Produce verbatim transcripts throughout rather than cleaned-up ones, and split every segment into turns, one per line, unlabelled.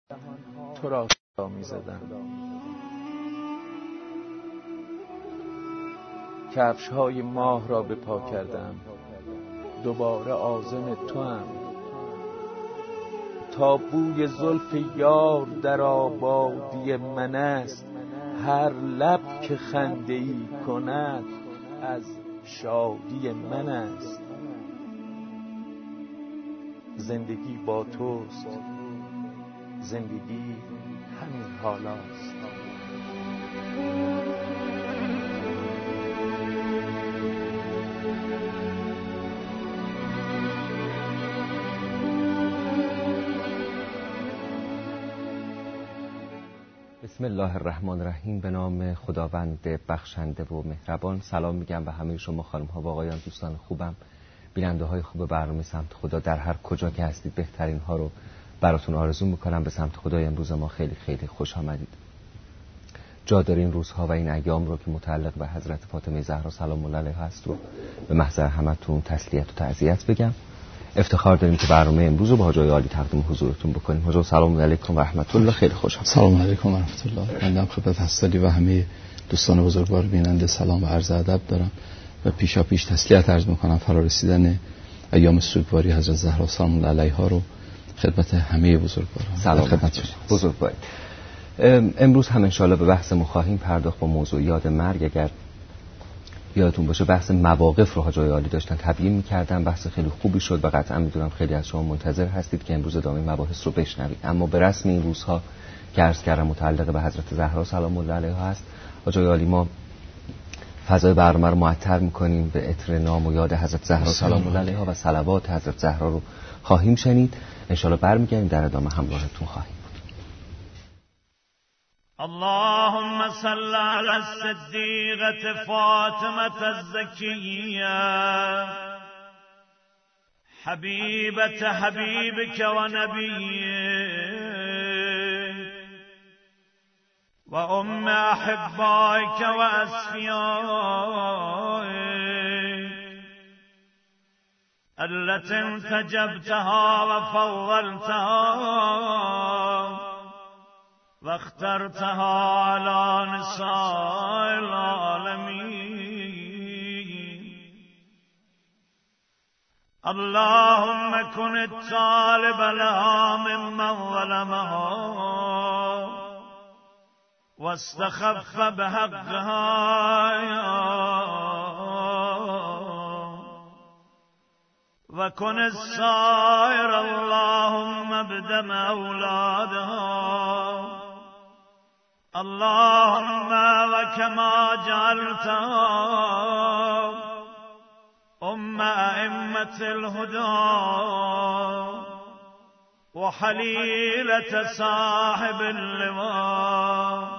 تو را صدا می زدم. کفش های ماه را به پا کردم، دوباره عازم تو هم. تا بوی زلف یار در آبادی من است، هر لب که خنده ای کند از شادی من است. زندگی با توست، زندگی همین حالاست.
بسم الله الرحمن الرحیم. به نام خداوند بخشنده و مهربان. سلام میگم به همه شما خانم ها و آقایان، دوستان خوبم، بیننده های خوب برنامه سمت خدا. در هر کجا که هستید بهترین ها رو براتون آرزو میکنم. به سمت خدای امروز ما خیلی خیلی خوش آمدید. جا داره این روزها و این ایام رو که متعلق به حضرت فاطمه زهرا سلام الله علیها هست رو به محضر همتون تسلیت و تعزیت بگم. افتخار داریم که برنامه امروز رو با حاج عالی تقدیم حضورتون بکنیم. حاج سلام علیکم و رحمت الله. خیلی خوشحالم.
سلام علیکم و رحمت الله. من خدمت حضرت و همه دوستان بزرگوار بیننده سلام و عرض ادب دارم و پیشا پیش تسلیت عرض میکنم فرا رسیدن ایام سوگواری حضرت زهرا سلام الله علیها رو خدمت همه بزرگواران.
سلام خدمت بزرگوار. امروز هم ان شاء الله به بحثمون خواهیم پرداخت با موضوع یاد مرگ. اگر یادتون باشه بحث مواقف رو حاج عالی داشتن تبیین می‌کردن، بحث خیلی خوبی شد و قطعا می‌دونم خیلی از شما منتظر هستید که امروز ادامه مباحث رو بشنوید. اما به رسم این روزها که عرض کردم متعلق به حضرت زهرا سلام الله علیها هست، حاج عالی ما فضای برنامه رو معطر می‌کنیم به عطر نام و یاد حضرت زهرا سلام الله علیها و صلوات حضرت زهرا رو خواهیم شنید. ان شاء الله برمیگردیم در ادامه همراهتون خواهیم.
اللهم صل على الصديقة فاطمة الزكية حبيبة حبيبك ونبيك وأم أحبائك وأصفيائك التي انتجبتها وفضلتها واخترتها على نساء العالمين. اللهم كن الطالب لها ممن ظلمها واستخف بحقها وكن السائر اللهم بدم أولادها. اللهم وكما جعلتها أم أئمة الهدى وحليلة صاحب اللواء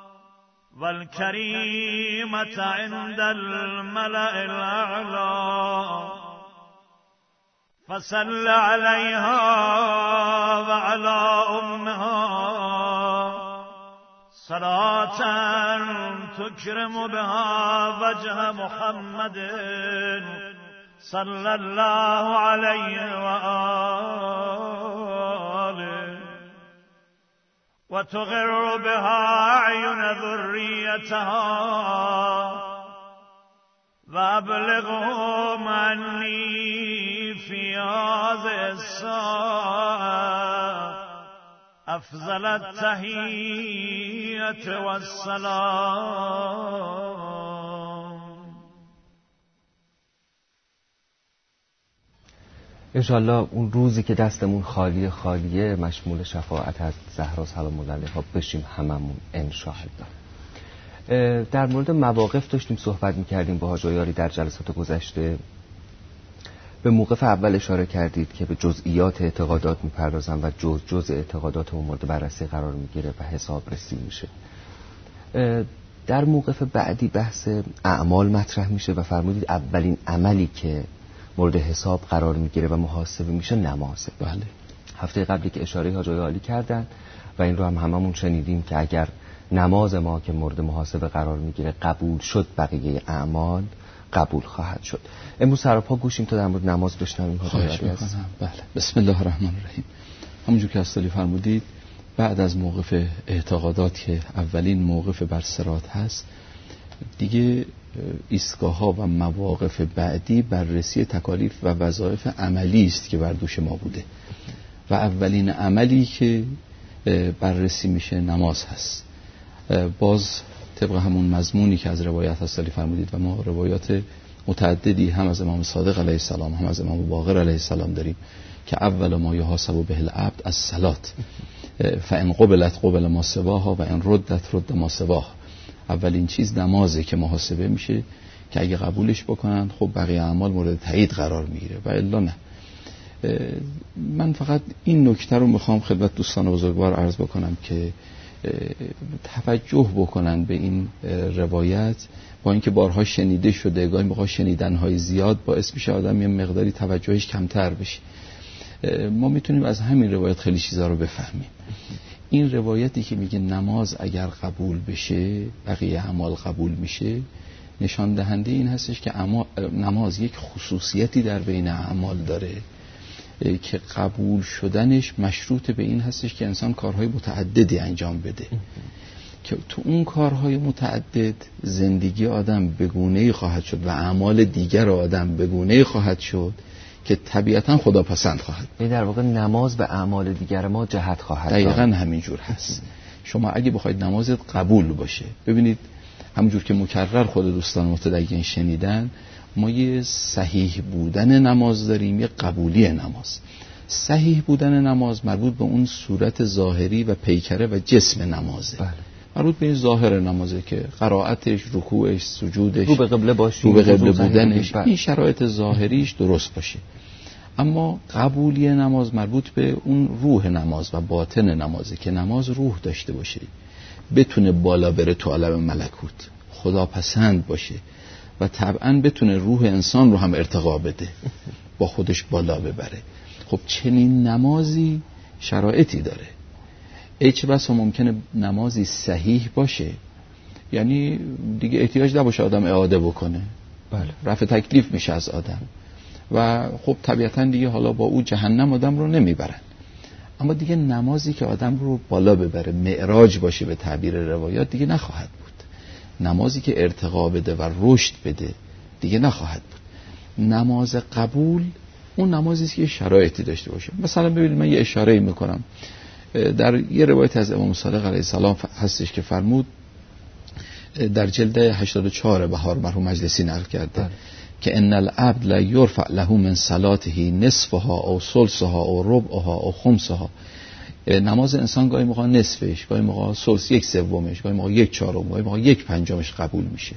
والكريمة عند الملأ الأعلى، فصل عليها وعلى أمها صلاة تكرم بها وجه محمد صلى الله عليه وآله وتغر بها أعين ذريتها وأبلغهم عني في هذه الساعة أفضل التحية والسلام.
انشالله اون روزی که دستمون خالی خالیه مشمول شفاعت از زهرا سلام الله علیها بشیم هممون انشاءالله. در مورد مواقف داشتیم صحبت میکردیم با حاج عالی در جلسات گذشته. به موقف اول اشاره کردید که به جزئیات اعتقادات میپردازن و جز جز اعتقادات اون مورد بررسی قرار میگیره و حساب رسی میشه. در موقف بعدی بحث اعمال مطرح میشه و فرمودید اولین عملی که مورد حساب قرار میگیره و محاسبه میشه نمازه.
بله.
هفته قبلی که اشاره حاج عالی کردن و این رو هم هممون شنیدیم که اگر نماز ما که مورد محاسبه قرار میگیره قبول شد بقیه اعمال قبول خواهد شد. امروز سراپا گوشیم تا در مورد نماز بشنویم.
خواهش میکنم. بله. بسم الله الرحمن الرحیم. همونجور که استالی فرمودید بعد از موقف اعتقادات که اولین موقف بر صراط هست، دیگه ایستگاه ها و مواقف بعدی بررسی تکالیف و وظایف عملی است که بر دوش ما بوده و اولین عملی که بررسی میشه نماز هست. باز طبق همون مضمونی که از روایت هست فرمودید و ما روایات متعددی هم از امام صادق علیه السلام هم از امام باقر علیه السلام داریم که اول ما یحاسب به العبد از صلات فان قبلت قبل ما سواها و ان ردت رد ما سواها. اولین چیز نمازه که محاسبه میشه که اگه قبولش بکنن خب بقیه اعمال مورد تایید قرار میگیره و الا نه. من فقط این نکته رو میخوام خدمت دوستان بزرگوار عرض بکنم که توجه بکنن به این روایت، با اینکه بارها شنیده شده، گاهی موقع شنیدنهای زیاد باعث میشه آدم یه مقداری توجهش کمتر بشه. ما میتونیم از همین روایت خیلی چیزا رو بفهمیم. این روایتی که میگه نماز اگر قبول بشه بقیه اعمال قبول میشه، نشان دهنده این هستش که نماز یک خصوصیتی در بین اعمال داره که قبول شدنش مشروط به این هستش که انسان کارهای متعددی انجام بده که تو اون کارهای متعدد زندگی آدم بگونه‌ای خواهد شد و اعمال دیگر آدم بگونه‌ای خواهد شد که طبیعتاً خداپسند خواهد.
این در واقع نماز به اعمال دیگر ما جهت خواهد داد.
دقیقاً همینجور هست. شما اگه بخواید نمازت قبول باشه، ببینید همونجور که مکرر خود دوستان متدین شنیدن، ما یه صحیح بودن نماز داریم، یه قبولی نماز. صحیح بودن نماز مربوط به اون صورت ظاهری و پیکره و جسم نمازه.
بله.
مربوط به این ظاهر نمازه که قرائتش، رکوعش، سجودش،
رو به قبله باشه،
رو به قبله بودنش، این شرایط ظاهریش درست باشه. اما قبولی نماز مربوط به اون روح نماز و باطن نمازه که نماز روح داشته باشه، بتونه بالا بره تو عالم ملکوت، خدا پسند باشه و طبعاً بتونه روح انسان رو هم ارتقا بده، با خودش بالا ببره. خب چنین نمازی شرایطی داره. چه بسا ممکنه نمازی صحیح باشه، یعنی دیگه احتیاج نباشه آدم اعاده بکنه،
بله،
رفع تکلیف میشه از آدم و خب طبیعتاً دیگه حالا با او جهنم آدم رو نمیبرن. اما دیگه نمازی که آدم رو بالا ببره، معراج باشه به تعبیر روایات، دیگه نخواهد بود. نمازی که ارتقا بده و رشد بده دیگه نخواهد بود. نماز قبول اون نمازی است که شرایطی داشته باشه. مثلا ببینید من یه اشاره‌ای میکنم در یه روایت از امام صادق علیه السلام هستش که فرمود، در جلد هشتاد و چهار بهار مرحوم مجلسی نقل کرده بله. که ان العبد لا یرفع له من صلاته نصفها او ثلثها او ربعها او خمسها. نماز انسان گاهی موقع نصفش، گاهی موقع ثلث، یک سومش، گاهی موقع یک چهارم، گاهی موقع یک پنجمش قبول میشه.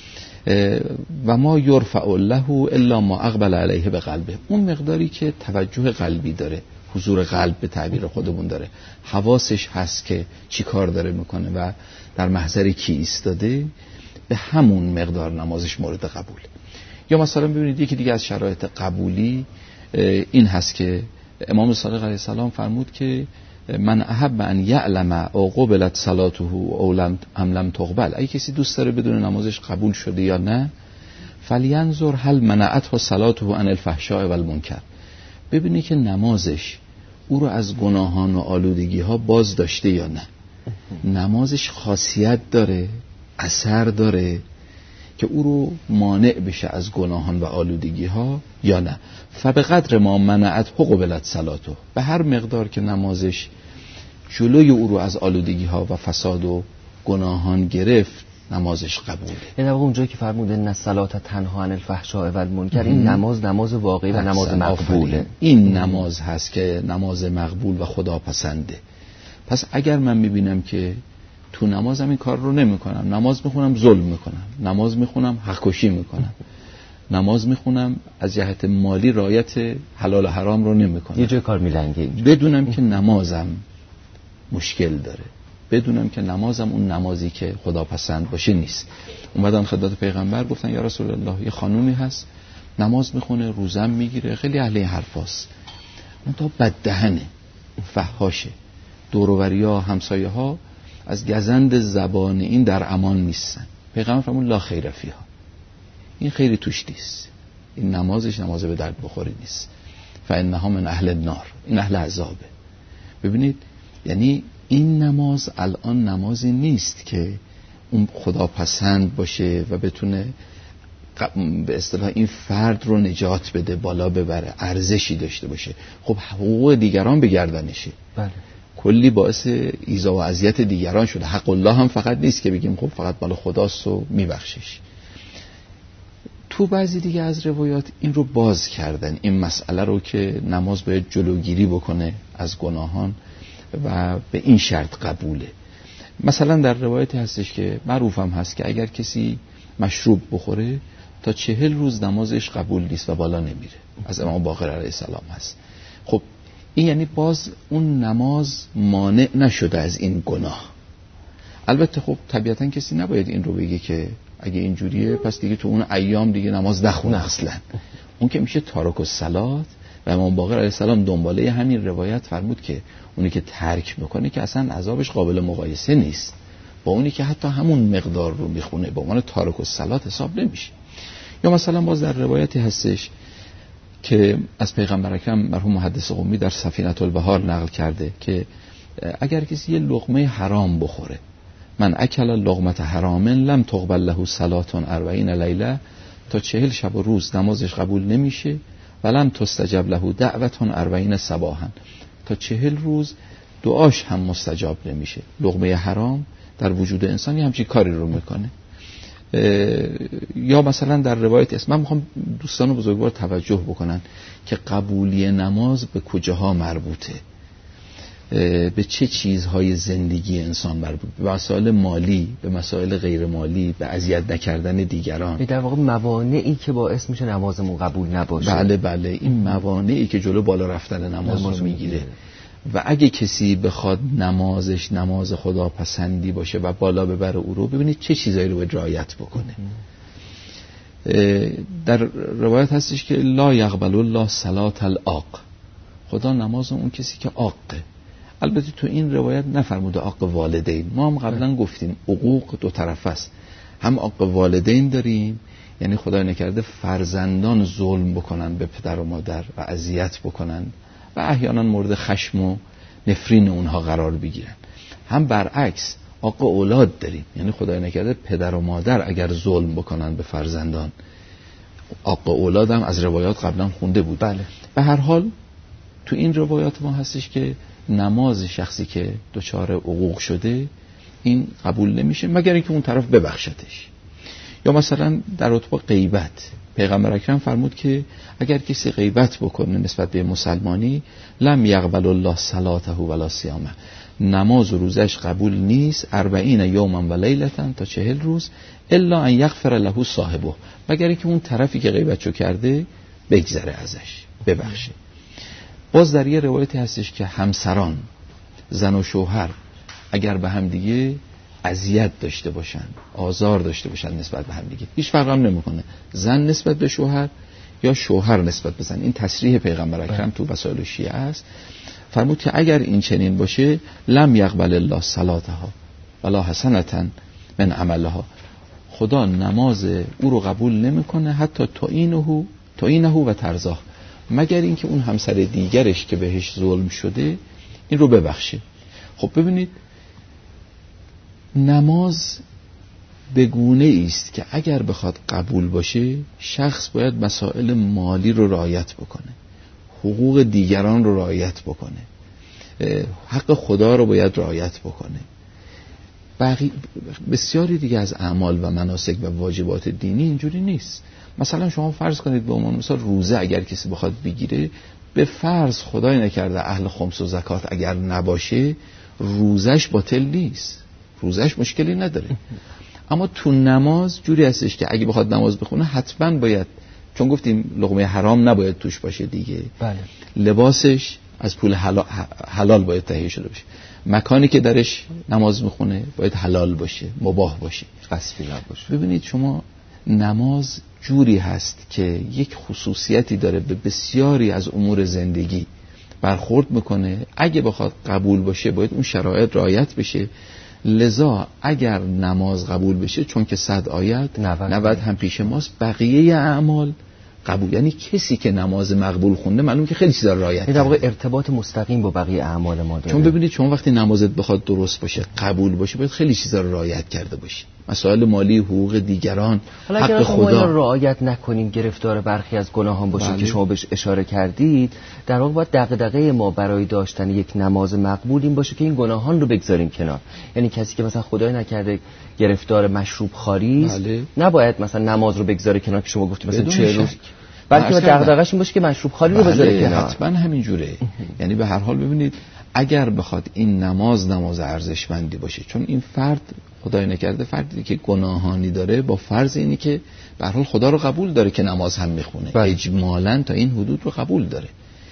و ما یرفع له الا ما اقبل علیه به قلبه، اون مقداری که توجه قلبی داره، حضور قلب به تعبیر خودمون داره، حواسش هست که چی کار داره میکنه و در محضر کی ایستاده، به همون مقدار نمازش مورد قبول. یا مثلا ببینید یکی دیگه از شرایط قبولی این هست که امام صادق علیه السلام فرمود که من احب ان یعلم او قبلت صلاته او لم ام لم تقبل، اگه کسی دوست داره بدون نمازش قبول شده یا نه، فلینظر هل منعته صلاته عن الفحشاء والمنکر، ببینه که نمازش او رو از گناهان و آلودگی ها باز داشته یا نه. نمازش خاصیت داره، اثر داره که او رو مانع بشه از گناهان و آلودگی ها یا نه. فبقدر ما منعت قبلت صلاته، به هر مقدار که نمازش جلوی او رو از آلودگی ها و فساد و گناهان گرفت، نمازش قبوله.
این واقعا اونجایی که فرموده نه صلات تنها عن الفحشاء و المنکر، این نماز نماز واقعی و نماز مقبوله.
این نماز هست که نماز مقبول و خدا پسنده. پس اگر من میبینم که تو نمازم این کار رو نمی کنم، نماز میخونم ظلم میکنم، نماز میخونم حق کشی میکنم، نماز میخونم از جهت مالی رعایت حلال و حرام رو نمی کنم،
یه جای کار میلنگه،
بدونم که نمازم مشکل داره، بدونم که نمازم اون نمازی که خدا پسند باشه نیست. اومدن خدمت پیغمبر گفتن یا رسول الله یه خانومی هست نماز میخونه، روزم میگیره، خیلی اهل حرفاست، اون تا بددهنه، فحاشه، دور و بریا همسایه ها از گزند زبان این در امان نیستن. پیغمبر فرمود لا خیر فیها، این خیلی توش نیست، این نمازش نماز به درد بخوری نیست. فانها من اهل النار، این اهل عذابه. ببینید، یعنی این نماز الان نمازی نیست که اون خدا پسند باشه و بتونه به اصطلاح این فرد رو نجات بده، بالا ببره، ارزشی داشته باشه. خب حقوق دیگران به گردنشه.
بله.
کلی باعث ایذا و اذیت دیگران شده. حق الله هم فقط نیست که بگیم خب فقط مال خداست و میبخشش. تو بعضی دیگه از روایات این رو باز کردن، این مسئله رو که نماز باید جلوگیری بکنه از گناهان و به این شرط قبوله. مثلا در روایتی هستش که معروف هم هست که اگر کسی مشروب بخوره تا چهل روز نمازش قبول نیست و بالا نمیره. از امام باقر علیه السلام هست. خب این یعنی باز اون نماز مانع نشده از این گناه. البته خب طبیعتا کسی نباید این رو بگه که اگه اینجوریه پس دیگه تو اون ایام دیگه نماز نخونه اصلا. اون که میشه تارک الصلات. و امام باقر علیه السلام دنباله همین روایت فرمود که اونی که ترک میکنه که اصلا عذابش قابل مقایسه نیست با اونی که حتی همون مقدار رو میخونه، به عنوان تارک الصلات حساب نمیشه. یا مثلا باز در روایتی هستش که از پیغمبر اکرم مرحوم محدث قمی در سفینة البحار نقل کرده که اگر کسی یه لقمه حرام بخوره، من اکل لقمه حرام لم تقبل له صلاة اربعین لیله، تا چهل شب و روز نمازش قبول نمیشه، ولم تستجب له دعوة اربعین صباحا، تا چهل روز دعاش هم مستجاب نمیشه. لقمه حرام در وجود انسانی همچین کاری رو میکنه. یا مثلا در روایت اسم، من میخوام دوستان بزرگوار توجه بکنن که قبولی نماز به کجاها مربوطه، به چه چیزهای زندگی انسان مربوط، به مسائل مالی، به مسائل غیر مالی، به اذیت نکردن دیگران،
در واقع موانعی که باعث میشه نمازمون قبول نباشه.
بله بله، این موانعی که جلو بالا رفتن نماز رو میگیره. و اگه کسی بخواد نمازش نماز خدا پسندی باشه و بالا ببره او رو، ببینید چه چیزایی رو باید رعایت بکنه. در روایت هستش که لا یقبل الله صلاة العاق، خدا نماز اون کسی که عاقه. البته تو این روایت نفرموده عاق والدین. ما هم قبلا گفتیم حقوق دو طرف است، هم عاق والدین داریم، یعنی خدای نکرده فرزندان ظلم بکنن به پدر و مادر و اذیت بکنن و احیانا مورد خشم و نفرین اونها قرار بگیرن. هم برعکس عاق اولاد داریم، یعنی خدای نکرده پدر و مادر اگر ظلم بکنن به فرزندان، عاق اولاد هم از روایات قبلا خونده بود.
بله.
به هر حال تو این روایات ما هستش که نماز شخصی که دچار عقوق شده این قبول نمیشه مگر اینکه اون طرف ببخشتش. یا مثلا در رتبه غیبت، پیغمبر اکرم فرمود که اگر کسی غیبت بکنه نسبت به مسلمانی، لم یقبل الله صلاته ولا صیامه، نماز و روزش قبول نیست، اربعین یوما و لیلتا، تا چهل روز، الا ان یغفر له صاحبه، مگر اینکه اون طرفی که غیبتشو کرده بگذره ازش، ببخشه. باز در یه روایتی هستش که همسران، زن و شوهر، اگر به هم دیگه اذیت داشته باشن، آزار داشته باشن نسبت به هم دیگه، هیچ فرق هم نمیکنه زن نسبت به شوهر یا شوهر نسبت به زن. این تصریح پیغمبر اکرم تو وسائل شیعه است. فرمود که اگر این چنین باشه، لم یقبل الله صلاتها ولا حسنة من عملها، خدا نماز او رو قبول نمیکنه حتی تو اینه تو اینه و ترزاه، مگر اینکه اون همسر دیگرش که بهش ظلم شده این رو ببخشه. خب ببینید نماز به گونه است که اگر بخواد قبول باشه، شخص باید مسائل مالی رو رعایت بکنه، حقوق دیگران رو رعایت بکنه، حق خدا رو باید رعایت بکنه. بقی... بسیاری دیگه از اعمال و مناسک و واجبات دینی اینجوری نیست. مثلا شما فرض کنید به عنوان مثال روزه اگر کسی بخواد بگیره، به فرض خدای نکرده اهل خمس و زکات اگر نباشه، روزش باطل نیست، روزش مشکلی نداره. اما تو نماز جوری هستش که اگه بخواد نماز بخونه حتما باید، چون گفتیم لقمه حرام نباید توش باشه دیگه،
بله.
لباسش از پول حلال, حلال باید تهیه شده باشه، مکانی که درش نماز میخونه باید حلال باشه، مباح باشه،
غصبی نباشه.
ببینید شما نماز جوری هست که یک خصوصیتی داره، به بسیاری از امور زندگی برخورد میکنه. اگه بخواد قبول باشه باید اون شرایط رعایت بشه. لذا اگر نماز قبول بشه، چون که صد آیت نود هم پیش ماست، بقیه اعمال قبول. یعنی کسی که نماز مقبول خونده معلوم که خیلی چیزا رو رعایت کرده.
در واقع ارتباط مستقیم با بقیه اعمال ما داره.
چون ببینید شما وقتی نمازت بخواد درست باشه، قبول باشه، باید خیلی چیزا رو رعایت کرده باشی. مسائل مالی، حقوق دیگران، حق خدا.
اگر ما رعایت نکنیم گرفتار برخی از گناهان باشیم بله. که شما بهش اشاره کردید، در واقع باید دغدغه ما برای داشتن یک نماز مقبول این باشه که این گناهان رو بگذاریم کنار. یعنی کسی که مثلا خدای نکرده گرفتار مشروب خواری است بله. نباید مثلا نماز رو بگذاره کنار که شما گفتید مثلا چه روز، بلکه دغدغه‌اش این باشه که مشروب خواری رو بذاره کنار.
حتما همین جوره. یعنی به هر حال ببینید اگر بخواد این نماز نماز ارزشمندی باشه، چون این فرد خدای نکرده فردی که گناهانی داره با فرض اینی که به هر حال خدا رو قبول داره که نماز هم میخونه بله. اجمالاً تا این حدود رو قبول داره،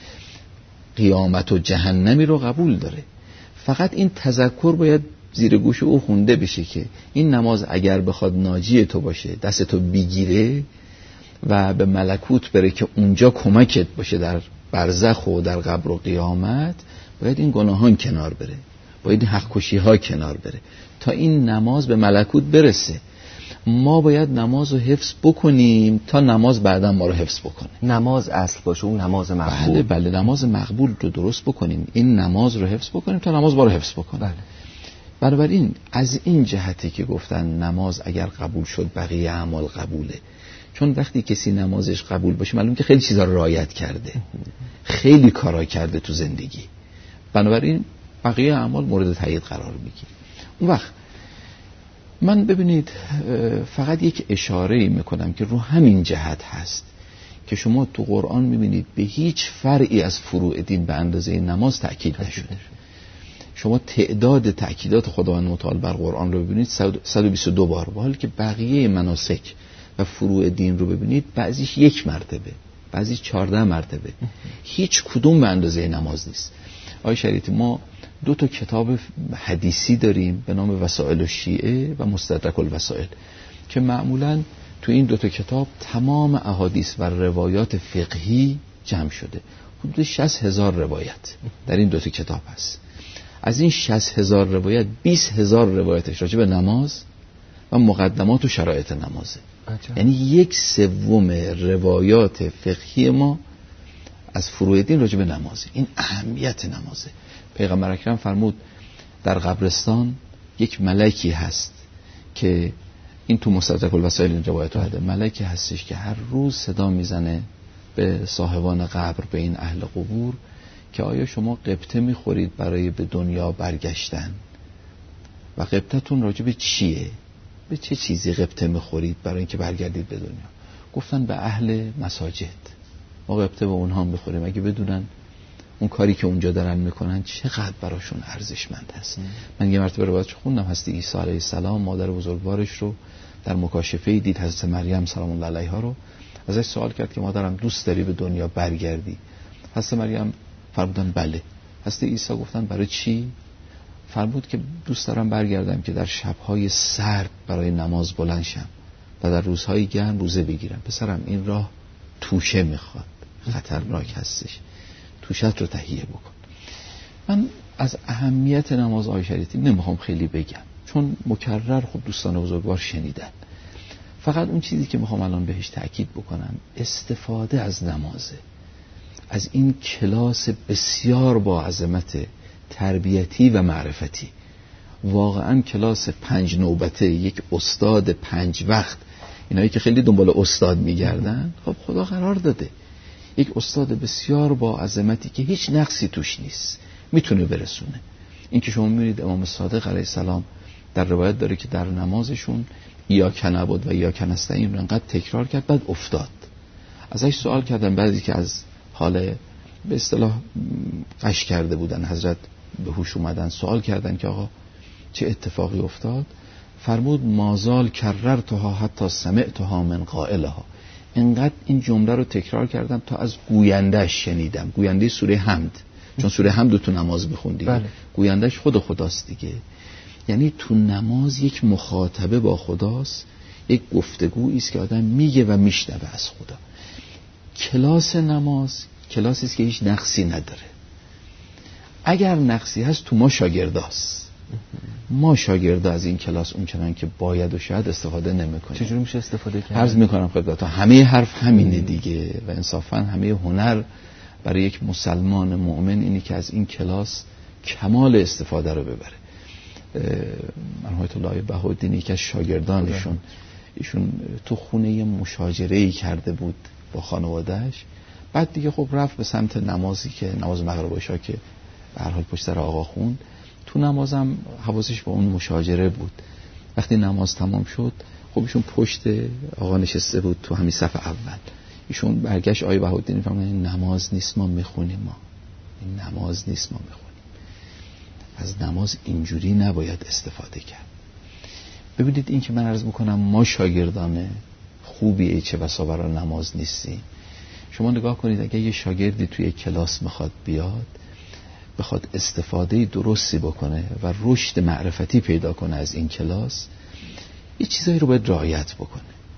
قیامت و جهنمی رو قبول داره. فقط این تذکر باید زیر گوش او خونده بشه که این نماز اگر بخواد ناجی تو باشه، دست تو بگیره و به ملکوت بره که اونجا کمکت باشه در برزخ و در قبر و قیامت، باید این گناهان کنار بره، باید این حق کشی ها کنار بره تا این نماز به ملکوت برسه. ما باید نماز رو حفظ بکنیم تا نماز بعدا ما رو حفظ بکنه.
نماز اصل باشه، اون نماز مقبول.
بله بله، نماز مقبول رو درست بکنیم، این نماز رو حفظ بکنیم تا نماز ما رو حفظ بکنه.
بله.
بنابراین از این جهتی که گفتن نماز اگر قبول شد بقیه اعمال قبوله، چون وقتی کسی نمازش قبول باشه معلوم که خیلی چیزا رو رعایت کرده، خیلی کارا کرده تو زندگی، بنابراین بقیه اعمال مورد تایید قرار میگیره. اون وقت من ببینید فقط یک اشاره‌ای میکنم که رو همین جهت هست که شما تو قرآن میبینید به هیچ فرعی از فروع دین به اندازه نماز تأکید نشده. شما تعداد تأکیدات خداوند متعال بر قرآن رو ببینید صد و بیست و دو بار، با حالی که بقیه مناسک و فروع دین رو ببینید بعضیش یک مرتبه، بعضیش چهارده مرتبه، هیچ کدوم به اندازه نماز نیست. آقای شریعتی ما دو تا کتاب حدیثی داریم به نام وسائل الشیعه و مستدرک الوسائل که معمولاً تو این دو تا کتاب تمام احادیث و روایات فقهی جمع شده. حدود شصت هزار روایت در این دو تا کتاب هست. از این شصت هزار روایت بیست هزار روایتش راجع به نماز و مقدمات و شرایط نمازه. عجب. یعنی یک سوم روایات فقهی ما از فروع دین راجع به نمازه. این اهمیت نمازه. پیغمبر اکرم فرمود در قبرستان یک ملکی هست که این تو مستدرک الوسائل این روایت اومده، ملکی هستش که هر روز صدا میزنه به صاحبان قبر، به این اهل قبور که آیا شما قبطه میخورید برای به دنیا برگشتن و قبطتون راجع به چیه؟ به چه چیزی قبطه میخورید برای اینکه برگردید به دنیا؟ گفتن به اهل مساجد، ما قبطه به اونها میخوریم اگه بدونن اون کاری که اونجا دارن میکنن چقدر براشون ارزشمند هست. ام. من یه مرتبه روایتش خوندم، هستی عیسی علیه السلام مادر بزرگوارش رو در مکاشفه دید، حضرت مریم سلام الله علیها رو ازش سوال کرد که مادرم دوست داری به دنیا برگردی؟ حضرت مریم فرمودن بله. حضرت عیسی گفتن برای چی؟ فرمود که دوست دارم برگردم که در شبهای سرد برای نماز بلند شم و در روزهای گرم روزه بگیرم. پسرم این راه توشه میخواد، خطرناک هستش، توشت رو تهیه بکن. من از اهمیت نماز آقای شریعتی نمیخوام خیلی بگم چون مکرر خب دوستان بزرگوار شنیدن. فقط اون چیزی که میخوام الان بهش تأکید بکنم استفاده از نمازه، از این کلاس بسیار با عظمت تربیتی و معرفتی. واقعا کلاس پنج نوبته، یک استاد پنج وقت، اینایی که خیلی دنبال استاد میگردن، خب خدا قرار داده یک استاد بسیار با عظمتی که هیچ نقصی توش نیست، میتونه برسونه. این که شما میبینید امام صادق علیه السلام در روایت داره که در نمازشون ایاک نعبد و ایاک نستعین رو انقدر تکرار کرد بعد افتاد. ازش سوال کردن بعضی که از حال به اصطلاح قش کرده بودن، حضرت به هوش اومدن، سوال کردن که آقا چه اتفاقی افتاد؟ فرمود مازال کررتها حتی سمعتها من قائلها، انقدر این جمله رو تکرار کردم تا از گویندهش شنیدم. گوینده سوره حمد، چون سوره حمد تو نماز میخوندی، بله. گویندهش خود خداست دیگه. یعنی تو نماز یک مخاطبه با خداست، یک گفتگویی است که آدم میگه و میشنوه از خدا. کلاس نماز کلاسی است که هیچ نقصی نداره. اگر نقصی هست تو ما شاگرداست، ما شاگردا از این کلاس اونچنان که باید و شاید استفاده نمی‌کنیم.
چجوری میشه استفاده کرد؟
عرض می‌کنم خدمتتون همه حرف همینه دیگه و انصافاً همه هنر برای یک مسلمان مؤمن اینی که از این کلاس کمال استفاده رو ببره. مرحوم الله بهاءالدین که از شاگردانشون ایشون تو خونه مشاجره‌ای کرده بود با خانواده‌اش، بعد دیگه خب رفت به سمت نمازی که نماز مغرب و عشا که به هر حال پشت سر آقا خوند. تو نمازم حواسش به اون مشاجره بود. وقتی نماز تمام شد خب ایشون پشت آقا نشسته بود تو همین صف اول. ایشون برگشت آیه بهاءالدین فرمود این نماز نیست ما میخونیم، ما این نماز نیست ما میخونیم. از نماز اینجوری نباید استفاده کرد. ببینید این که من عرض میکنم ما شاگردان خوبیه چه بسا برای نماز نیستیم. شما نگاه کنید اگه یه شاگردی توی کلاس میخواد بیاد بخواد استفاده درستی بکنه و رشد معرفتی پیدا کنه از این کلاس، یه چیزایی رو باید رعایت بکنه.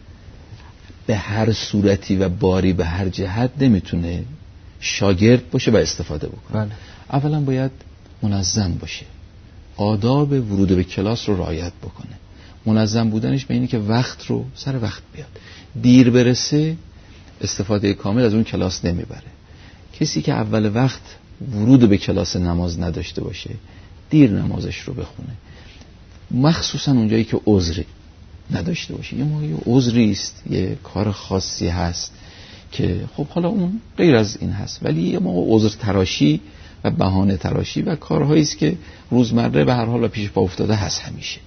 به هر صورتی و باری به هر جهت نمیتونه شاگرد باشه و استفاده بکنه. بله. اولا باید منظم باشه، آداب ورود به کلاس رو رعایت بکنه. منظم بودنش به اینه که وقت رو سر وقت بیاد. دیر برسه استفاده کامل از اون کلاس نمیبره. کسی که اول وقت ورود به کلاس نماز نداشته باشه دیر نمازش رو بخونه، مخصوصا اونجایی که عذری نداشته باشه. یه موقعی عذری است، یه کار خاصی هست که خب حالا اون غیر از این هست، ولی یه موقع عذر تراشی و بهانه تراشی و کارهایی است که روزمره به هر حال پیش پا افتاده هست همیشه.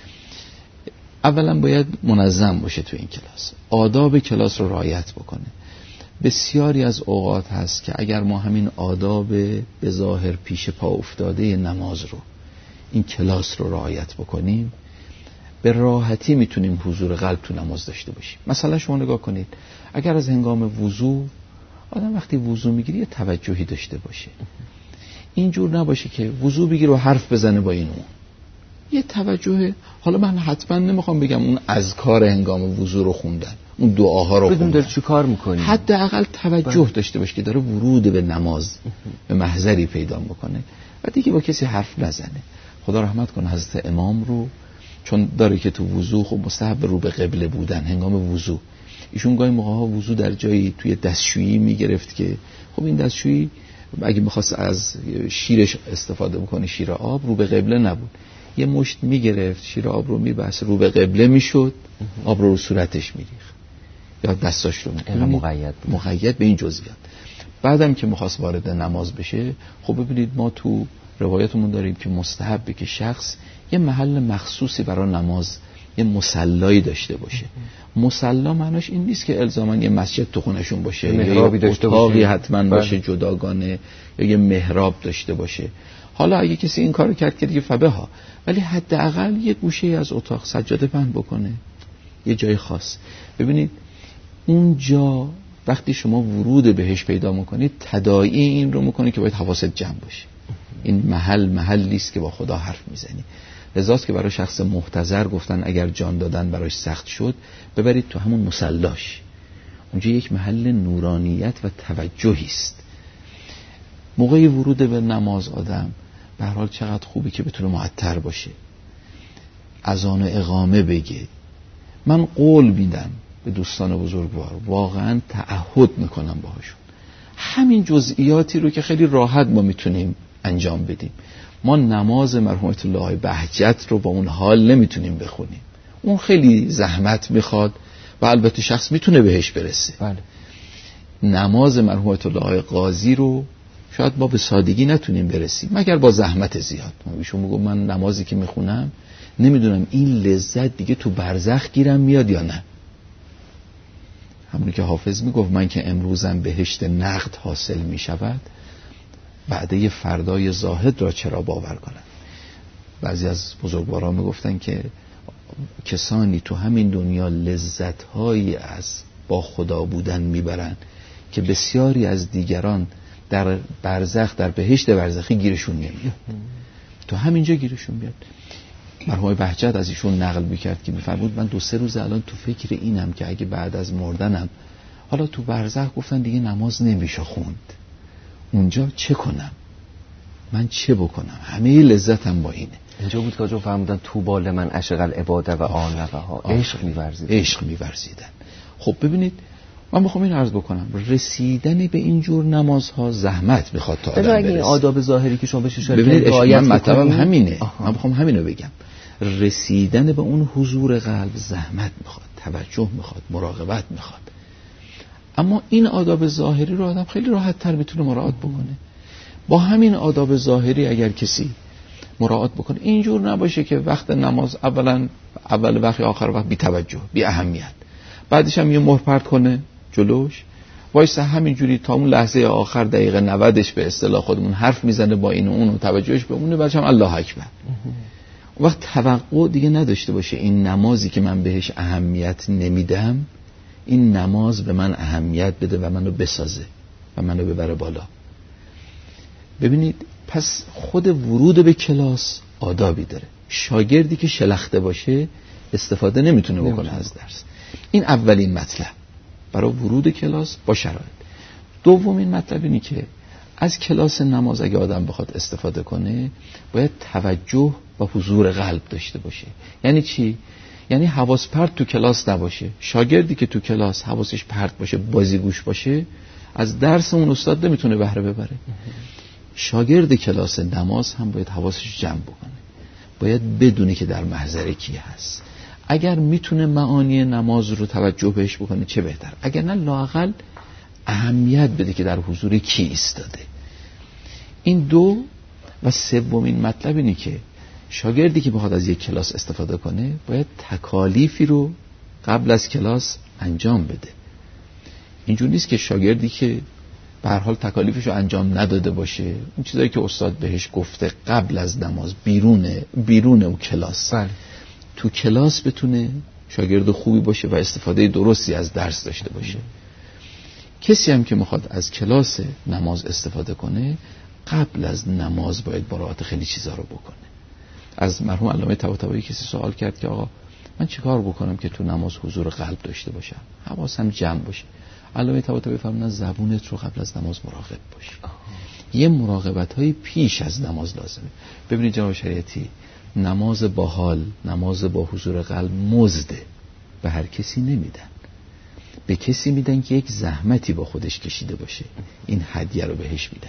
اولا باید منظم باشه تو این کلاس، آداب کلاس رو رعایت بکنه. بسیاری از اوقات هست که اگر ما همین آداب به ظاهر پیش پا افتاده نماز رو، این کلاس رو رعایت بکنیم، به راحتی میتونیم حضور قلب تو نماز داشته باشیم. مثلا شما نگاه کنید اگر از هنگام وضو آدم وقتی وضو میگیره یه توجهی داشته باشه، اینجور نباشه که وضو بگیره و حرف بزنه با این اون. یه توجه، حالا من حتما نمیخوام بگم اون اذکار هنگام وضو رو خوندن، اون دعاها رو خوندن،
بدون دل چی کار میکنی؟
حداقل توجه باید داشته باشه که داره ورود به نماز به محضری پیدا میکنه و دیگه با کسی حرف نزنه. خدا رحمت کنه حضرت امام رو، چون داره که تو وضو خب مستحب رو به قبله بودن هنگام وضو. ایشون گاهی موقع ها وضو در جایی توی دستشویی میگرفت که خب این دستشویی اگه میخواست از شیرش استفاده بکنه، شیر آب رو به قبله نبود، یه مشت میگرفت شیر آب رو میبست رو به قبله میشد، آب رو رو صورتش میریخت یا دستاش رو میریخت.
مقید
مقید به این جزئیات. بعدم که میخواست وارد نماز بشه، خب ببینید ما تو روایتمون داریم که مستحبه که شخص یه محل مخصوصی برای نماز، یه مصلایی داشته باشه. مصلا معناش این نیست که الزاما یه مسجد تو خونشون باشه یا اتاقی حتما باشه جداگانه یا یه محراب داشته باشه. حالا اگه کسی این کارو کرد که دیگه فبه ها، ولی حداقل یه گوشه از اتاق سجاده پهن بکنه، یه جای خاص. ببینید اونجا وقتی شما ورود بهش پیدا میکنید تداعی این رو میکنه که باید حواست جمع باشه. این محل محلی است که با خدا حرف میزنی. لذاست که برای شخص محتضر گفتن اگر جان دادن براش سخت شد ببرید تو همون مصلاش، اونجا یک محل نورانیت و توجهی است. موقعی ورود به نماز آدم به هر حال چقدر خوبه که بتونه معطر باشه، اذان و اقامه بگه. من قول میدم به دوستان بزرگوار، واقعا تعهد میکنم باهاشون، همین جزئیاتی رو که خیلی راحت ما میتونیم انجام بدیم. ما نماز مرحوم الله بهجت رو با اون حال نمیتونیم بخونیم، اون خیلی زحمت میخواد و البته شخص میتونه بهش برسه.
بله.
نماز مرحوم الله قاضی رو شاید ما به سادگی نتونیم برسیم مگر با زحمت زیاد. ایشون میگه من نمازی که میخونم نمیدونم این لذت دیگه تو برزخ گیرم میاد یا نه. همونی که حافظ میگفت من که امروزم بهشت نقد حاصل میشود، بعده فردای زاهد را چرا باور کنم. بعضی از بزرگواران میگفتن که کسانی تو همین دنیا لذت‌هایی از با خدا بودن میبرن که بسیاری از دیگران در برزخ، در بهشت برزخی گیرشون نمیاد، تو همینجا گیرشون میاد. مرحوم بهجت از ایشون نقل میکرد که میفرمود من دو سه روز الان تو فکر اینم که اگه بعد از مردنم حالا تو برزخ گفتن دیگه نماز نمیشه خوند، اونجا چه کنم، من چه بکنم، همه لذتم با اینه.
اینجا بود که آجا فرمودن طوبی لمن عشق العباده و آنوها، عشق می‌ورزیدن
عشق می‌ورزیدن. خب ببینید من میخوام این عرض بکنم رسیدن به این جور نمازها زحمت میخواد تا آدم برسه.
آداب ظاهری که شما بهش اشاره
کردید من مطلبم همینه. آها. من میخوام همینو بگم. رسیدن به اون حضور قلب زحمت میخواد، توجه میخواد، مراقبت میخواد. اما این آداب ظاهری رو آدم خیلی راحت تر میتونه مراعات بکنه. با همین آداب ظاهری اگر کسی مراعات بکنه، اینجور نباشه که وقت نماز اولا اول وقت آخر وقت بی توجه، بی اهمیت، بعدش هم یه مهر پرت کنه جلوش، وایسه همینجوری تا اون لحظه آخر دقیقه نودش به اصطلاح خودمون حرف میزنه با این و اون و توجهش به اونه، بعدش هم الله اکبر. وقت توقع دیگه نداشته باشه این نمازی که من بهش اهمیت نمیدم، این نماز به من اهمیت بده و منو بسازه و منو ببره بالا. ببینید پس خود ورود به کلاس آدابی داره. شاگردی که شلخته باشه استفاده نمیتونه بکنه از درس. این اولین مطلب برای ورود کلاس با شرایط. دومین مطلب اینی که از کلاس نماز اگه آدم بخواد استفاده کنه باید توجه و حضور قلب داشته باشه. یعنی چی؟ یعنی حواس پرت تو کلاس نباشه. شاگردی که تو کلاس حواسش پرت باشه، بازیگوش باشه، از درس اون استاد نمیتونه بهره ببره. شاگرد کلاس نماز هم باید حواسش جمع بکنه، باید بدونه که در محضر کی هست. اگر میتونه معانی نماز رو توجه بهش بکنه چه بهتر، اگر نه لااقل اهمیت بده که در حضور کی ایستاده. این دو. و سومین مطلب اینه که شاگردی که بخواد از یک کلاس استفاده کنه باید تکالیفی رو قبل از کلاس انجام بده. اینجور نیست که شاگردی که به هر حال تکالیفش رو انجام نداده باشه، اون چیزایی که استاد بهش گفته قبل از نماز بیرونه بیرون اون کلاس، بله. تو کلاس بتونه شاگرد خوبی باشه و استفاده درستی از درس داشته باشه. کسی هم که میخواد از کلاس نماز استفاده کنه قبل از نماز باید مراعات خیلی چیزا رو بکنه. از مرحوم علامه طباطبایی کسی سوال کرد که آقا من چیکار بکنم که تو نماز حضور قلب داشته باشم، حواسم جمع باشه؟ علامه طباطبایی فرمودن زبونت رو قبل از نماز مراقب باش. یه مراقبت های پیش از نماز لازمه. ببینید جناب شریعتی، نماز با حال، نماز با حضور قلب مزده، به هر کسی نمیدن. به کسی میدن که یک زحمتی با خودش کشیده باشه، این هدیه رو بهش میدن.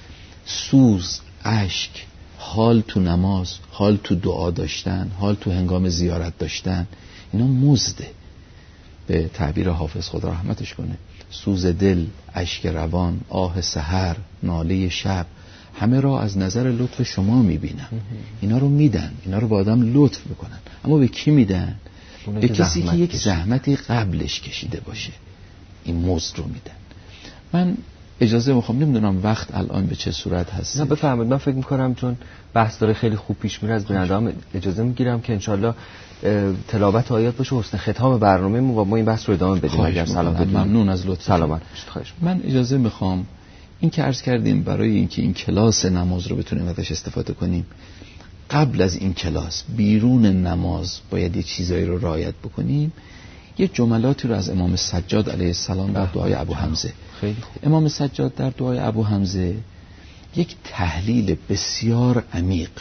سوز، اشک، حال تو نماز، حال تو دعا داشتن، حال تو هنگام زیارت داشتن، اینا مزده. به تعبیر حافظ خدا رحمتش کنه، سوز دل، اشک روان، آه سحر، ناله شب، همه را از نظر لطف شما میبینم. اینا رو میدن، اینا رو با آدم لطف میکنن. اما به کی میدن؟ به کسی که یک زحمتی قبلش کشیده باشه، این مزد رو میدن. من اجازه میخوام، نمیدونم وقت الان به چه صورت هست.
نه بفرمایید. من فکر میکنم چون بحث داره خیلی خوب پیش میره از بیننده‌ام اجازه میگیرم که انشالله تلاوت آیات باشه حسن ختام برنامه‌مون و ما این بحث رو ادامه بدیم. اگر سلام بدید.
ممنون از لطف.
سلامت.
من اجازه میخوام این که عرض کردیم برای اینکه این کلاس نماز رو بتونیم ازش استفاده کنیم، قبل از این کلاس بیرون نماز باید یه چیزایی رو رعایت بکنیم. یه جملاتی رو از امام سجاد علیه السلام در دعای ابو حمزه. خیلی خوب. امام سجاد در دعای ابو حمزه یک تحلیل بسیار عمیق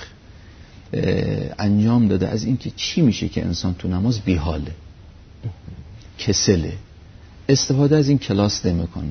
انجام داده از اینکه چی میشه که انسان تو نماز بیحاله، کسله، استفاده از این کلاس نمیکنه،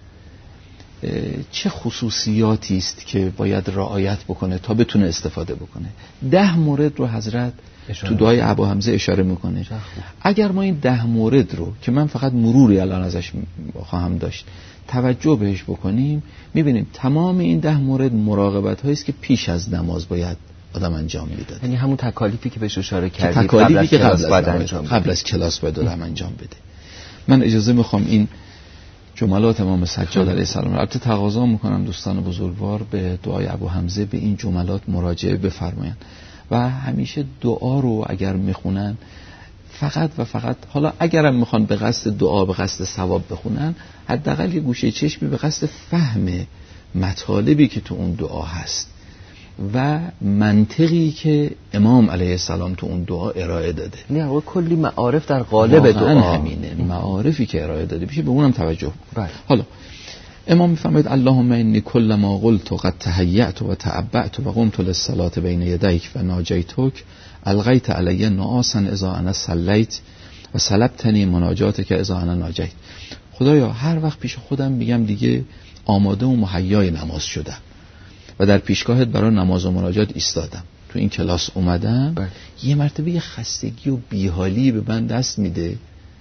چه خصوصیاتی است که باید رعایت بکنه تا بتونه استفاده بکنه. ده مورد رو حضرت تو دعای ابو حمزه اشاره میکنه. اگر ما این ده مورد رو که من فقط مروری الان ازش خواهم داشت توجه بهش بکنیم، میبینیم تمام این ده مورد مراقبت هایی است که پیش از نماز باید آدم انجام میداد.
یعنی همون تکالیفی که بهش اشاره کردید
تکالیفی که قبل از انجام قبل از کلاس باید آدم انجام بده. من اجازه میخوام این جملات امام سجاد علیه السلام رو البته تقاضا میکنم دوستان بزرگوار به دعای ابو حمزه به این جملات مراجعه بفرمایند و همیشه دعا رو اگر میخونن فقط و فقط، حالا اگرم میخوان به قصد دعا به قصد ثواب بخونن، حداقل یه گوشه چشمی به قصد فهم مطالبی که تو اون دعا هست و منطقی که امام علیه السلام تو اون دعا ارائه داده.
نه و کلی معارف در قالب دعا،
همینه، معارفی که ارائه داده بشه به اونم توجه.
بله.
حالا امام میفرماید اللهم انی کل ما قلت قد تهیأت و تعبأت و قمت للصلاة بین یدیک و ناجیتک القیت علی نعاسا اذا انا صلیت و سلبتنی مناجاتک اذا انا ناجیت. خدایا هر وقت پیش خودم میگم دیگه آماده و مهیای نماز شدم و در پیشگاهت برای نماز و مناجات ایستادم، تو این کلاس اومدم، بله. یه مرتبه یه خستگی و بیحالی به من دست میده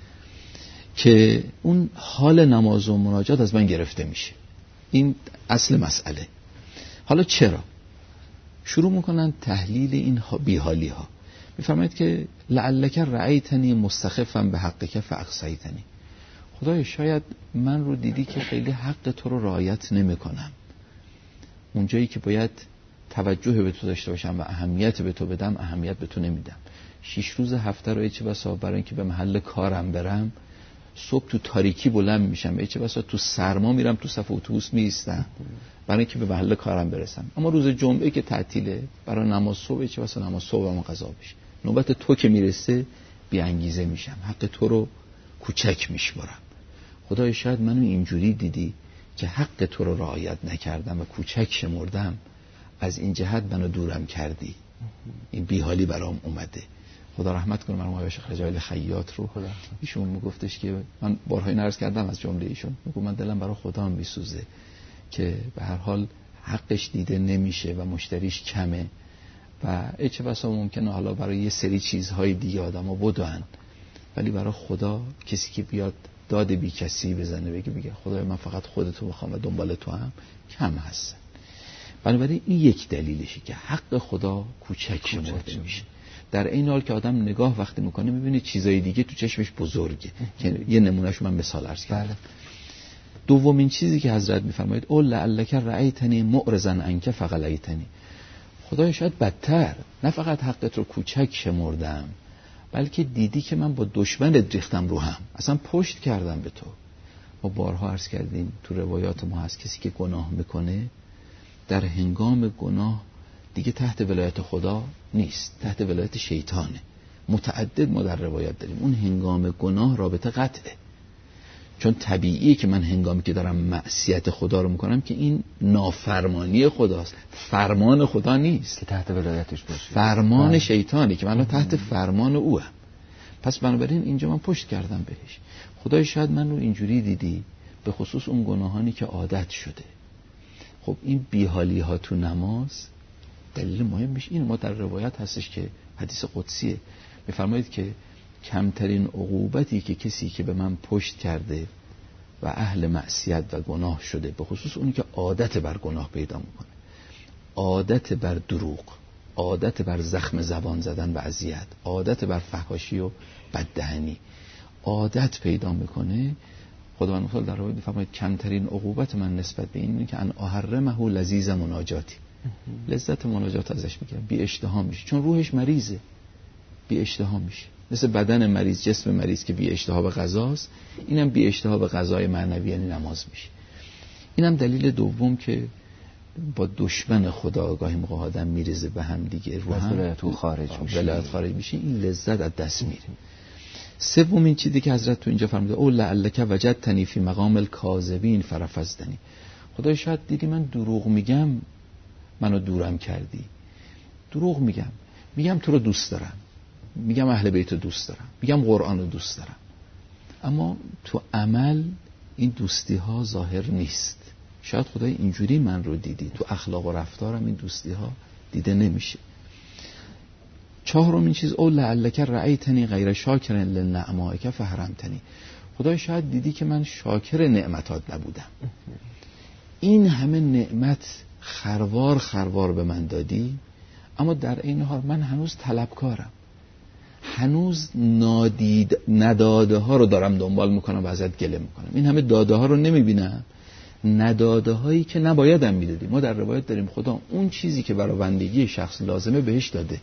که اون حال نماز و مناجات از من گرفته میشه. این اصل مسئله. حالا چرا؟ شروع میکنن تحلیل این بیحالی ها. میفرماید که لعلک رأیتنی مستخفا به حقک فاقصیتنی. خدایا شاید من رو دیدی که خیلی حق تو رو رعایت نمی کنم، اونجایی که باید توجه به تو داشته باشم و اهمیت به تو بدم اهمیت به تو نمیدم. شش روز هفته رو چه بسا برای اینکه به محل کارم برم صبح تو تاریکی بلند میشم، چه بسا تو سرما میرم تو صف اتوبوس میایستم برای اینکه به محل کارم برسم، اما روز جمعه که تعطیله برای نماز صبح چه بسا نماز صبحم قضا بشه، نوبت تو که میرسه بی انگیزه میشم، حق تو رو کوچک میشمرم. خدای شاید منو اینجوری دیدی که حق تو رو رعایت نکردم و کوچک شمردم، از این جهت منو دورم کردی، این بیحالی برام اومده. خدا رحمت کنه مرحوم آقای شیخ رجایی خیاط رو، ایشون میگفتش که من بارها عرض کردم از جمله ایشون، میگم من دلم برای خدا میسوزه که به هر حال حقش دیده نمیشه و مشتریش کمه و چه بسا ممکنه حالا برای یه سری چیزهای دیگه آدم‌ها بدون، ولی برای خدا کسی که بیاد داد بی کسی بزنه بگه بگه خدای من فقط خودتو میخوام و دنبال تو هم کم هستن. بنابراین این یک دلیلشه که حق خدا کوچک شمرده میشه، در این حال که آدم نگاه وقتی میکنه میبینه چیزای دیگه تو چشمش بزرگه که یه نمونهش من مثال عرض کردم. دومین چیزی که حضرت میفرمایید اول لعلک رأیتنی معرضا عنک فغلیتنی. خدای شاید بدتر نه فقط حقت رو کوچک شمردم بلکه دیدی که من با دشمنت ریختم رو هم، اصلا پشت کردم به تو. ما بارها عرض کردیم تو روایات ما هست کسی که گناه میکنه در هنگام گناه دیگه تحت ولایت خدا نیست، تحت ولایت شیطانه. متعدد ما در روایات داریم اون هنگام گناه رابطه قطعه، چون طبیعیه که من هنگامی که دارم معصیت خدا رو میکنم که این نافرمانی خداست، فرمان خدا نیست
که تحت ولایتش باشه،
فرمان آه. شیطانی که من تحت فرمان او هم. پس بنابراین اینجا من پشت کردم بهش. خدای شاید من رو اینجوری دیدی به خصوص اون گناهانی که عادت شده. خب این بیحالی ها تو نماز دلیل مهمش اینه، ما در روایت هستش که حدیث قدسیه میفرمایید که کمترین عقوبتی که کسی که به من پشت کرده و اهل معصیت و گناه شده، به خصوص اونی که عادت بر گناه پیدا میکنه، عادت بر دروغ، عادت بر زخم زبان زدن و اذیت، عادت بر فحاشی و بددهنی عادت پیدا میکنه، خداوند متعال در روایت میفرماید کمترین عقوبت من نسبت به این اینه که ان احرمه لذیذ مناجاتی، لذت مناجات ازش میگیرم، بی اشتها میشه، چون روحش مریضه، بی اشتها میشه، مثل بدن مریض، جسم مریض که بی اشتها به غذاست، اینم بی اشتها به غذای معنوی یعنی نماز میشه. اینم دلیل دوم که با دشمن خدا گاهی موقع آدم میریزه به هم دیگه، رو هم
ولایت خارج میشه،
ولایت خارج میشه، این لذت از دست میره. سومین چیزی که حضرت تو اینجا فرموده او لعلک وجدتنی فی مقام الکاذبین فرفضتنی. خدای شاید دیدی من دروغ میگم منو دورم کردی. دروغ میگم، میگم تو رو دوست دارم، میگم اهل بیت رو دوست دارم، میگم قرآن رو دوست دارم، اما تو عمل این دوستی ها ظاهر نیست. شاید خدای اینجوری من رو دیدی، تو اخلاق و رفتارم این دوستی ها دیده نمیشه. چهارمین چیز او لعلک رأیتنی غیر شاکر لنعمائک فحرمتنی. خدای شاید دیدی که من شاکر نعمتات نبودم، این همه نعمت خروار خروار به من دادی، اما در این حال من هنوز طلبکارم، هنوز نادید نداده ها رو دارم دنبال میکنم و ازت گله میکنم. این همه داده ها رو نمیبینم، نداده هایی که نبایدم میدادی. ما در روایت داریم خدا اون چیزی که برای بندگی شخص لازمه بهش داده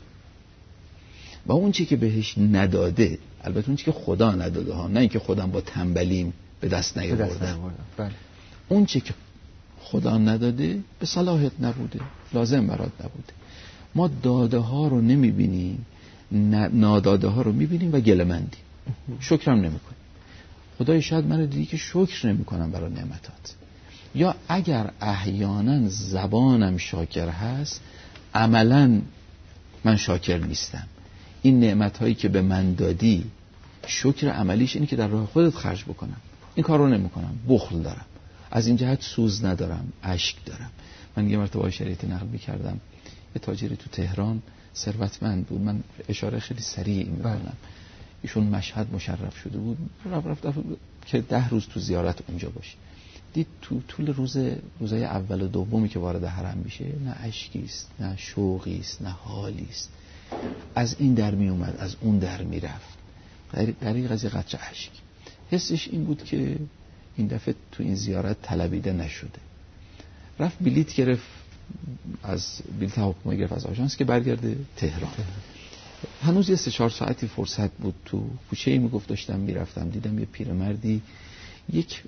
و اون چیزی که بهش نداده، البته اون چیزی که خدا نداده ها، نه اینکه خودم با تنبلیم به دست نیاوردم،
بله.
اون چیزی که خدا نداده به صلاحت نبوده، لازم برات نبوده. ما داده ها رو نمیبینیم، ناداده ها رو میبینیم و گله‌مندیم، شکرم نمیکنیم. خدای شاید منو دیدی که شکر نمیکنم برای نعمتات، یا اگر احیانا زبانم شاکر هست عملا من شاکر نیستم. این نعمت هایی که به من دادی شکر عملیش اینه که در راه خودت خرج بکنم، این کار رو نمی کنم، بخل دارم، از این جهت سوز ندارم، اشک دارم. من یه مرتبه شریعتی نقل می‌کردم، یه تاجری تو تهران ثروتمند بود، من اشاره خیلی سریع می‌کنم، ایشون مشهد مشرف شده بود، رفت رفت, رفت که ده روز تو زیارت اونجا باشه. دید تو طول روز روزای اول و دومی که وارد حرم میشه نه اشکی است، نه شوقی است، نه حالی است، از این در می اومد از اون در می رفت، غریق از یه قطره اشک. حسش این بود که این دفعه تو این زیارت طلبیده نشده. رفت بلیت گرفت، از بلیت هواپیما گرفت از آژانس که برگرده تهران. هنوز یه سه چهار ساعتی فرصت بود. تو کوچه‌ای میگفت داشتم میرفتم دیدم یه پیرمردی یک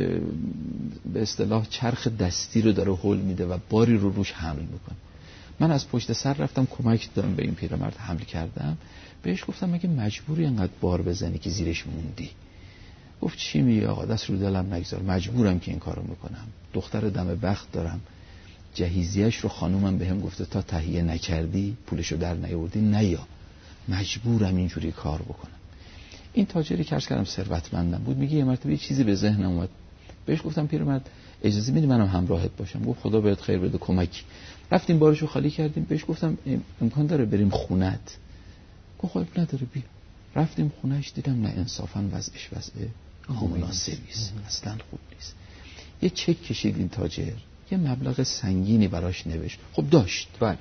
به اصطلاح چرخ دستی رو داره هول میده و باری رو روش حمل میکنه. من از پشت سر رفتم کمک دادم به این پیرمرد، حمل کردم. بهش گفتم مگه مجبوری انقدر بار بزنی که زیرش موندی؟ گفت چی میگی آقا، دست رو دلم نگذار، مجبورم که این کارو میکنم، دختر دم بخت دارم، جهیزیه‌اش رو خانومم بهم گفته تا تهیه نکردی پولشو در نیاوردی نیا، مجبورم اینجوری کار بکنم. این تاجری که عرض کردم ثروتمندم بود، میگه یه مرتبه یه چیزی به ذهنم اومد، بهش گفتم پیرمرد اجازه میدی منم همراهت باشم؟ گفت خدا بهت خیر بده، کمکی. رفتیم بارشو خالی کردیم، بهش گفتم امکان داره بریم خونت؟ گفت خب نداره بیا. رفتیم خونهش، دیدم نه انصافا وضعش وضع نامناسبی است، اصلا خوب نیست. یه چک کشید این تاجر، یه مبلغ سنگینی براش نوشت، خب داشت. بله.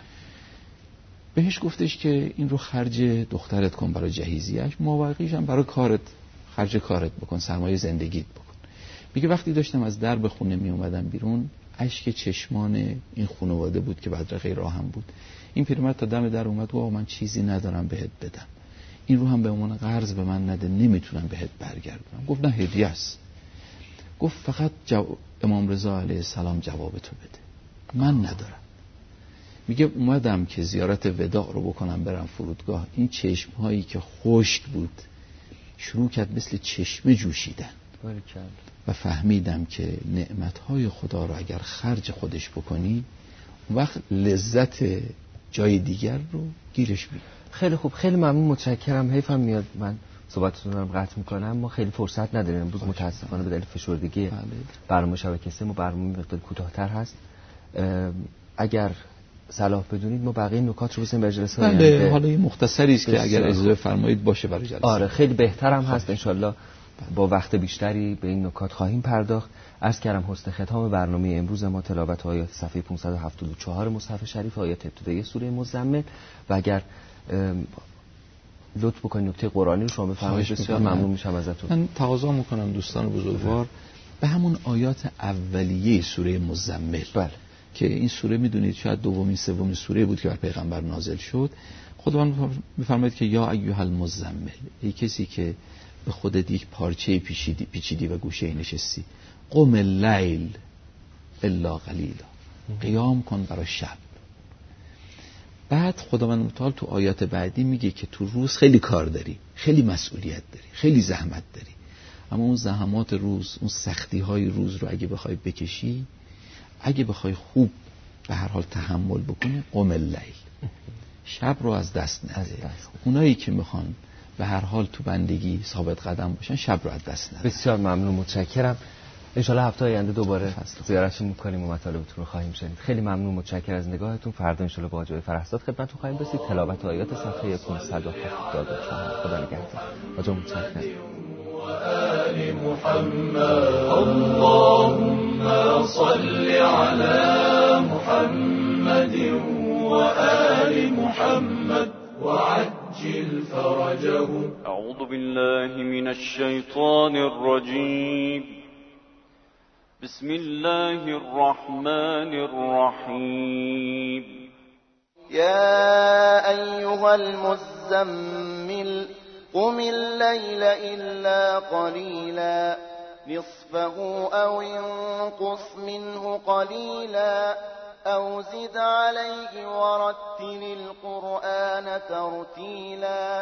بهش گفتش که این رو خرج دخترت کن برای جهیزیه‌اش، مابقیش هم برای کارت خرج کارت بکن، سرمایه زندگیت بکن. میگه وقتی داشتم از درب خونه می اومدم بیرون، اشک چشمان این خانواده بود که بدرقه راهم بود. این پیرمرد تا دم در اومد، گفت من چیزی ندارم بهت بدم، این رو هم به عنوان قرض به من نده، نمیتونم بهت برگردونم. گفت نه هدیه است. گفت فقط جو... امام رضا علیه السلام جواب تو بده، من ندارم. میگه اومدم که زیارت وداع رو بکنم برم فرودگاه، این چشمهایی که خشک بود شروع کرد مثل چشمه جوشیدن و فهمیدم که نعمتهای خدا رو اگر خرج خودش بکنی وقت لذت جای دیگر رو گیرش میاد.
خیلی خوب، خیلی ممنون، متشکرم. حیفم میاد من صحبتتون رو قطع میکنم، ما خیلی فرصت نداریم امروز متاسفانه به دلیل فشردگی برنامه شبکه سه ما برنامه مقدار کوتاه‌تر هست. اگر صلاح بدونید ما بقیه نکات رو بزنیم برای جلسه آینده.
بله، حالا یه مختصری است که اگر اجازه فرمایید باشه برای جلسه.
آره خیلی بهترم هست، انشالله با وقت بیشتری به این نکات خواهیم پرداخت. عرض کردم حسن ختام برنامه امروز ما تلاوت آیات صفحه پانصد و هفتاد و چهار مصحف شریف، آیات ابتدایی سوره مزمل، و اگر لطف بکنید نکته قرآنی رو شما بفرمایید بسیار ممنون میشم ازتون.
من تقاضا میکنم دوستان بزرگوار به همون آیات اولیه سوره مزمل، بله، که این سوره میدونید شاید دومین سومین سوره بود که بر پیغمبر نازل شد. خداوند میفرماید که یا ایها المزمل، ای کسی که به خودت یک پارچه پیچیدی پیچیدی و گوشه نشستی، قم اللیل الا قلیلا، قیام کن برای شب. بعد خداوند متعال تو آیات بعدی میگه که تو روز خیلی کار داری، خیلی مسئولیت داری، خیلی زحمت داری، اما اون زحمات روز، اون سختی های روز رو اگه بخوای بکشی، اگه بخوای خوب به هر حال تحمل بکنی، قم اللیل، شب رو از دست نده. اونایی که میخوان به هر حال تو بندگی ثابت قدم باشن، شب رو از دست نده.
بسیار ممنون، متشکرم. انشالله هفته آینده دوباره زیارتتون میکنیم و مطالبتون رو خواهیم شنید. خیلی ممنون، متشکرم از نگاهتون. فردا انشالله با جای فرهزاد خدمتتون خواهیم رسید. تلاوت آیات صفحه پانصد و هفتاد و چهار. خدا نگهدار. آجا متشکرم.
وآل محمد اللهم صل على محمد وآل محمد وعجل فرجهم.
أعوذ بالله من الشيطان الرجيم. بسم الله الرحمن الرحيم.
يا أيها المزمل قم الليل إلا قليلا نصفه أو انقص منه قليلا أو زد عليه ورتل القرآن ترتيلا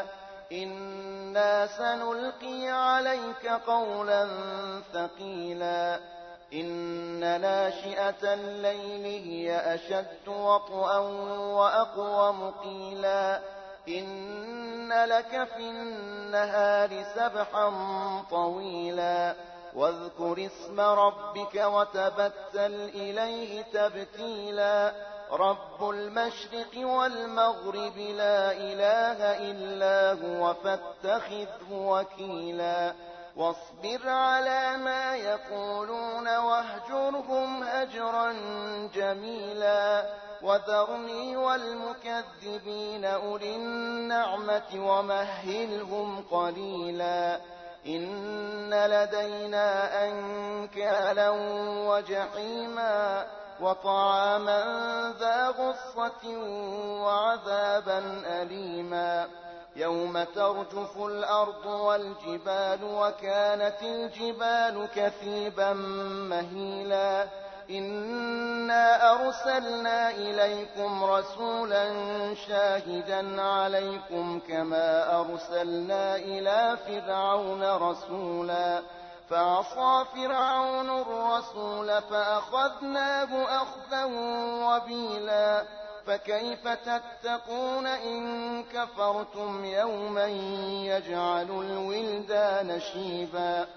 إنا سنلقي عليك قولا ثقيلا إن ناشئة الليل هي أشد وطئا وأقوم قيلا إن لك في النهار سبحا طويلا واذكر اسم ربك وتبتل إليه تبتيلا رب المشرق والمغرب لا إله إلا هو فاتخذه وكيلا واصبر على ما يقولون واهجرهم هجرا جميلا وذرني والمكذبين أولي النعمة ومهلهم قليلا إن لدينا أنكالا وجحيما وطعاما ذا غصة وعذابا أليما يوم ترجف الأرض والجبال وكانت الجبال كثيبا مهيلا إنا أرسلنا إليكم رسولا شاهدا عليكم كما أرسلنا إلى فرعون رسولا فعصى فرعون الرسول فأخذناه أخذا وبيلا فكيف تتقون إن كفرتم يوما يجعل الولدان شيبا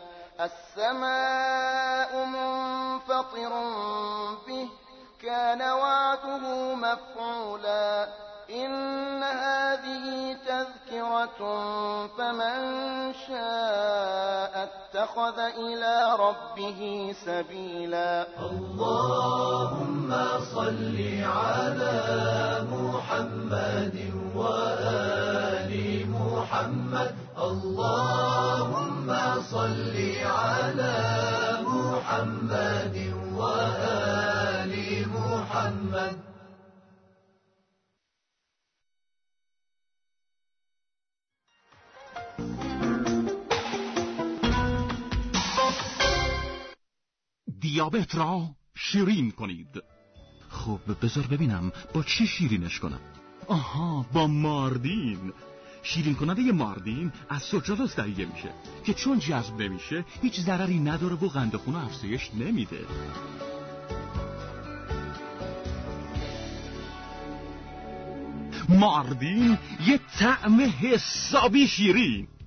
السماء منفطر به كان وعده مفعولا إن هذه تذكرة فمن شاء اتخذ إلى ربه سبيلا
اللهم صل على محمد وآل محمد اللهم صل على محمد وآل محمد.
دیابت را شیرین کنید. خب بذار ببینم با چی شیرینش کنم. آها، با ماردین. شیرین کننده ماردین از سوکرالوز تهیه میشه که چون جذب نمیشه هیچ ضرری نداره و قند خون افزایش نمیده. ماردین یه طعم حسابی شیرین.